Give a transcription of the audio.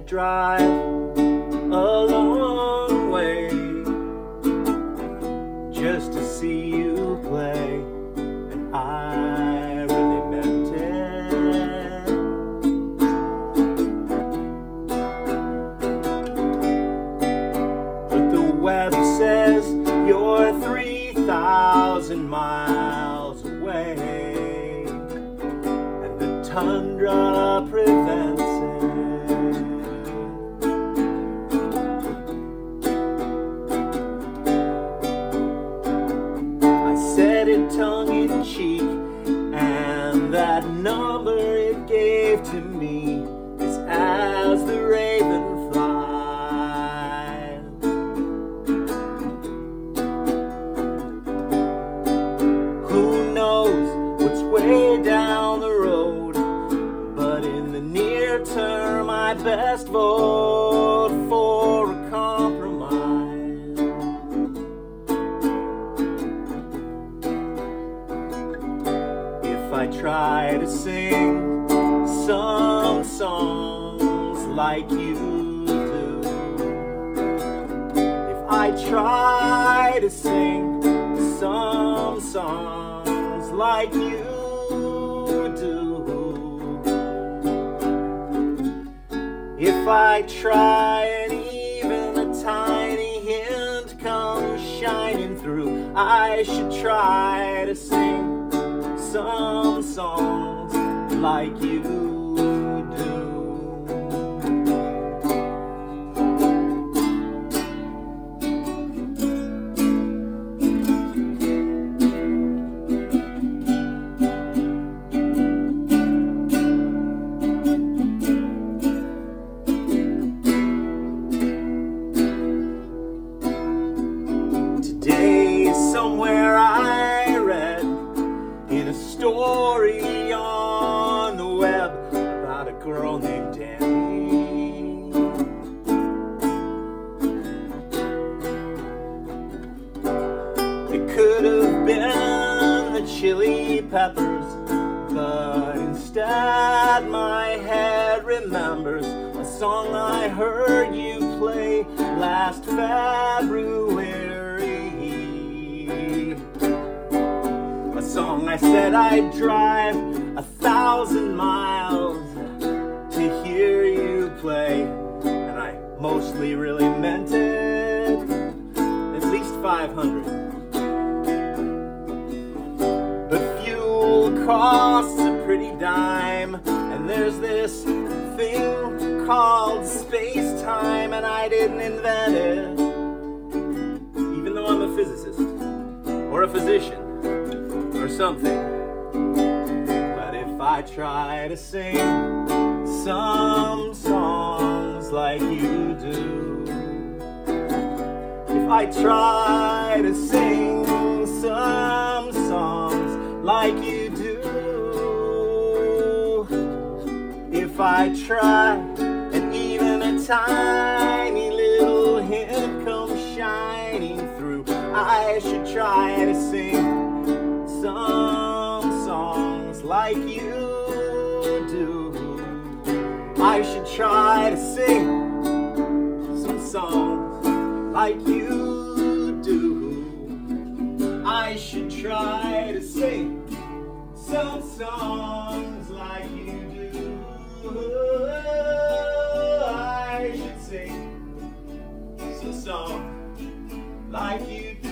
drive a long way just to see you play, and I really meant it. But the weather says you're 3,000 miles away, and the tundra prevents it. Said it tongue-in-cheek, and that number it gave to me is as the raven flies. Who knows what's way down the road, but in the near term I best vote for a compromise. I try to sing some songs like you do. If I try to sing some songs like you do, if I try and even a tiny hint comes shining through, I should try to sing some songs like you do. Today, somewhere I read in a story on the web about a girl named Danny. It could have been the Chili Peppers, but instead my head remembers a song I heard you play last February. A song I said I'd drive 1,000 miles to hear you play, and I mostly really meant it, at least 500. But fuel costs a pretty dime, and there's this thing called space-time, and I didn't invent it, even though I'm a physicist or a physician or something. But if I try to sing some songs like you do, if I try to sing some songs like you do, if I try and even a tiny little hint comes shining through, I should try to sing some songs like you do. I should try to sing some songs like you do. I should try to sing some songs like you do. I should sing some songs like you do.